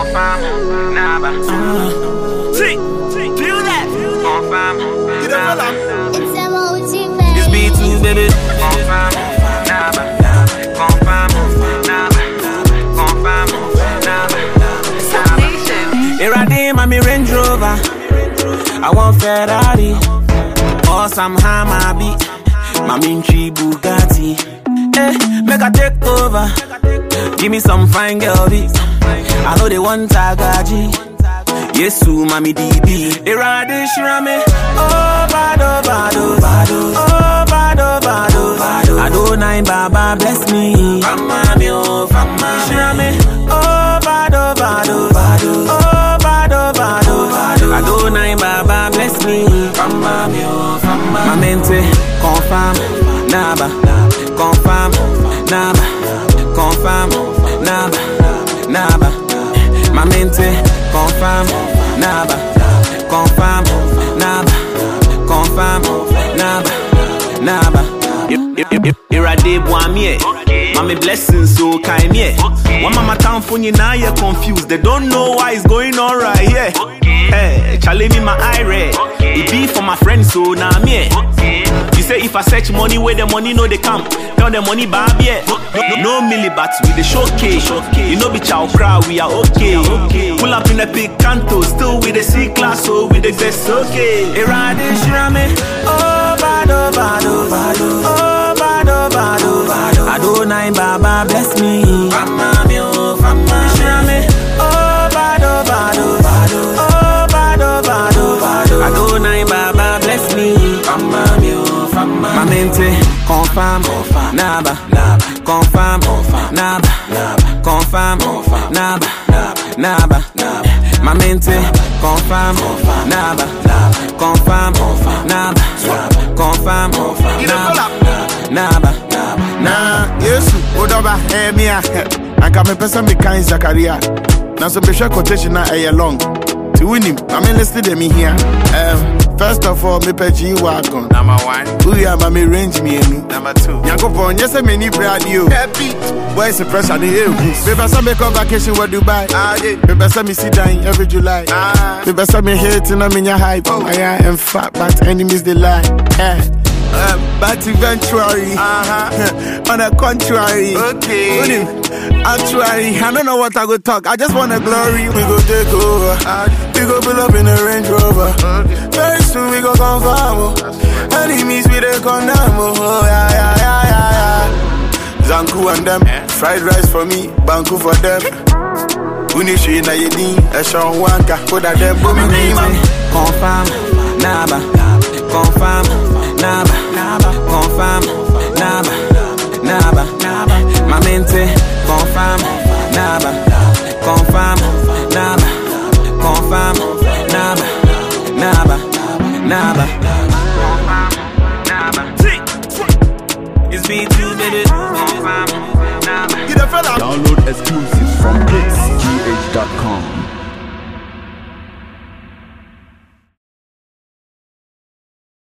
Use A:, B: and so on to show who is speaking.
A: confirm, naba. See, feel that. Confirm, naba. It's B2, baby. Confirm, naba. Confirm, naba. Confirm, naba. Here I am, I'm a Range Rover. I want Ferrari or some Hammer beat. My Minchi Bugatti. Make a take over. Give me some fine girl beats. I know they want Tagaji. Yes, su, mami DB. They ride this shirame. Oh, bado, bado, bado. Oh, bado, bado, bado. I do nine, Baba, bless me. Fama, mi, oh, fama. Shirame. Oh, bado, bado, bado. Oh, bado, bado, bado. I do nine, Baba, bless me. Fama, mi, oh, fama. My mente, confirm, naba. Confirm, naba. Confirm, naba. Naba. My mente, confirm, naba. Confirm, naba. Confirm, naba. Naba. Here I did one me. Mommy blessings so kind me. One mama town for you now you're confused. They don't know why it's going on right here. Hey, Charlie me my eye red. It be for my friends so now me. You say if I search money where the money know they come. Tell the money bab yeah. No millibats with the showcase. You know be chow crowd we are okay. Pull up in the big canto, still with the C-class so with the best okay. Here I did shirame. Oh bado bado bado. Oh bado bado bado. I do nine Baba bless me. Fama mi oh fama shirame. Oh bado bado bado. Oh bado bado bado. I do nine Baba bless me. Fama mi oh fama. My mente confirm naba. Confirm naba. Confirm naba. Naba. My mente confirm naba. Confirm naba. Confirm naba.
B: Nah, yes, Odoba, Mia. I got me person be kind Zakaria. Now, some special quotation now a long. To win him, I'm enlisted in me here. First of all, me pe G-Wagon.
C: Number one.
B: Uya, ma me range me any.
C: Number two.
B: Yankopon, yes, I mean, you brand new.
C: Happy.
B: Where is the pressure? The hill. People say me come vacation where Dubai. People say me sit down every July. People say me hate and I'm in your hype. I am fat, but enemies they lie. But eventually, on the contrary,
C: Okay.
B: Actually, I don't know what I go talk. I just want a glory. We go take over. We go pull up in a Range Rover. Very soon we go confirm. Enemies we they condemn. Oh yeah. Zanku and them, fried rice for me, Banku for them. Unishi na yedi, Eshon Wanka, put at them.
A: Confirm, naba. Confirm, naba. Confirm, naba. Naba. My mente, confirm, naba. Confirm, naba. Confirm, naba. Naba. Naba. It's B2, baby. Confirm, naba.
B: Get a fella.
D: Download exclusives from hitsgh.com.